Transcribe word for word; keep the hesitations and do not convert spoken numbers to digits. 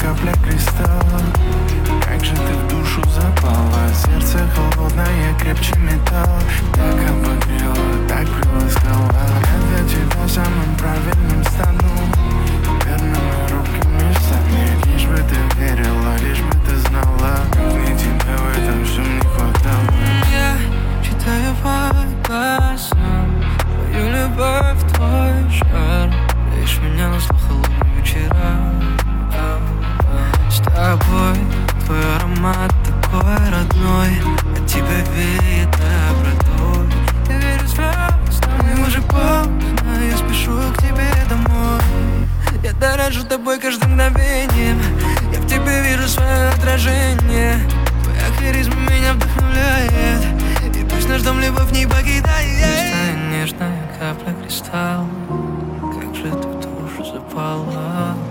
капля кристалла. Как же ты в душу запала, сердце холодное, крепче металла. Так обогрела, так приласкала. Я для тебя самым правильным стану, верными руки местами. Лишь бы ты верила, лишь бы ты знала, как мне тебя в этом всем не хватало. Я читаю по глазам твою любовь, твой жар. Лишь меня на зло холодные вечера. С тобой твой аромат такой родной, от тебя веет добротой. Я верю в звезды, мне уже поздно, я спешу к тебе домой. Я дорожу тобой каждым мгновением, я в тебе вижу свое отражение. Твоя харизма меня вдохновляет, и пусть наш дом любовь не покидает. Чистая нежная капля кристалла, как же ты в душу запала.